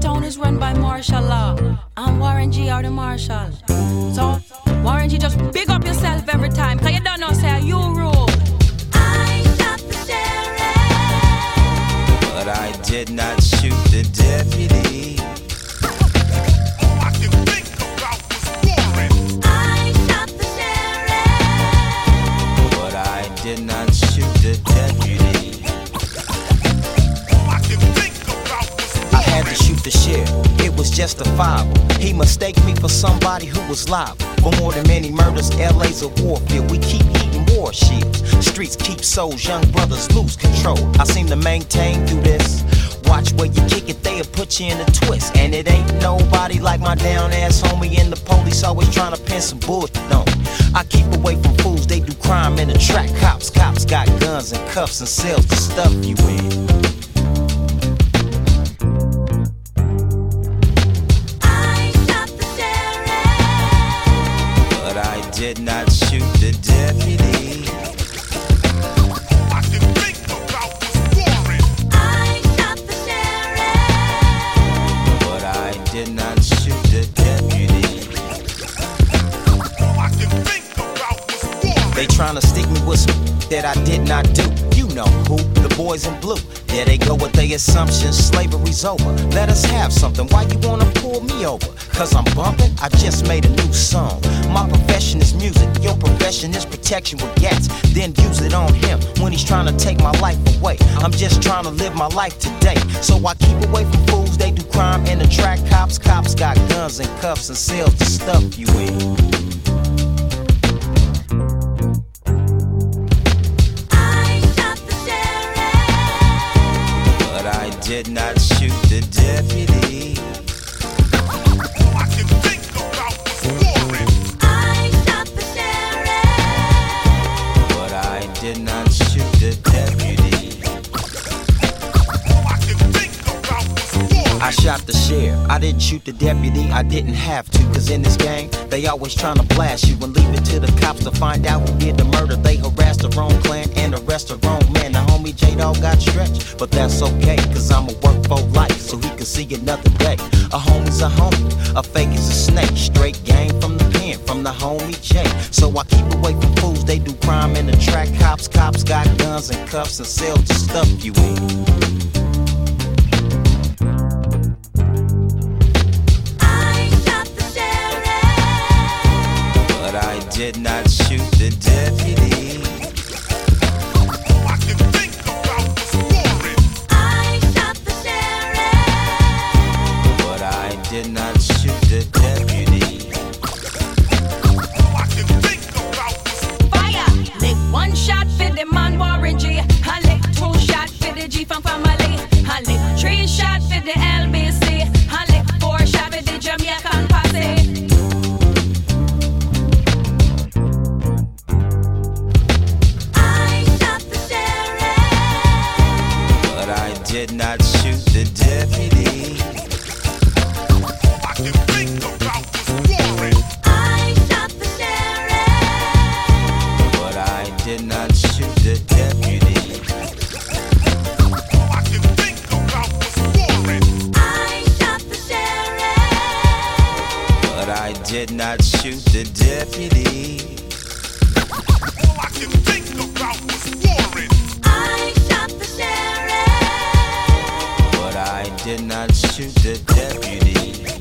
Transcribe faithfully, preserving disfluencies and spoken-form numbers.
town is run by martial law. And Warren G are the marshal. So, Warren G, just big up yourself every time. Cause you don't know, say, you rule. I shot the sheriff, but I did not shoot the deputy. All I can think about was Warren. I shot the sheriff, But I did not shoot the deputy. All I can think about was Warren. I had to shoot the sheriff, it was justifiable. He mistaked me for somebody who was liable. For more than many murders, L A's a warfield. We keep eating war shields. Streets keep souls, young brothers lose control. I seem to maintain through this. Watch where you kick it, they'll put you in a twist. And it ain't nobody like my down ass homie. And the police always trying to pin some bullshit on me. I keep away from fools, they do crime in the track. Cops, cops got guns and cuffs and cells to stuff you in. Did not shoot the deputy. All I can think about was Warren. I shot the sheriff, But I did not shoot the deputy. All I can think about was Warren. They tryna stick me with some that I did not do. You know who, the boys in blue. There they go with their assumptions, slavery's over. Let us have something, why you wanna pull me over? Cause I'm bumping, I just made a new song. My profession is music, your profession is protection with gats. Then use it on him when he's trying to take my life away. I'm just trying to live my life today. So I keep away from fools, they do crime in the track. Cops, cops got guns and cuffs and cells to stuff you in. Did not shoot the deputy. All I can think about was Warren. I shot the sheriff, But I did not shoot the deputy. All I can think about was Warren. I shot the sheriff, I didn't shoot the deputy, I didn't have to. Cause in this gang, they always tryna blast you and leave it to the cops to find out who did the murder. They harassed the wrong clan and arrest the wrong man. The homie J-Dog got stretched, but that's okay. Cause I'ma work for life so he can see another day. A homie's a homie, a fake is a snake. Straight game from the pen, from the homie J. So I keep away from fools, they do crime in the track. Cops, cops got guns and cuffs and cells to stuff you in. Did not shoot the deputy. All I can think about was Warren. I shot the sheriff, But I did not shoot the deputy. All I can think about was Fire! Lick one shot for the man Warren G. I lick two shot for the G from family. I lick three shot for the L B C. I lick four shot for the Jamaican posse. Did not shoot the deputy. All I can think about was Warren. I shot the sheriff, But I did not shoot the deputy. All I can think about was Warren. I shot the sheriff, But I did not shoot the deputy. All I can think about was Warren. I shot the sheriff, But I did not shoot the deputy.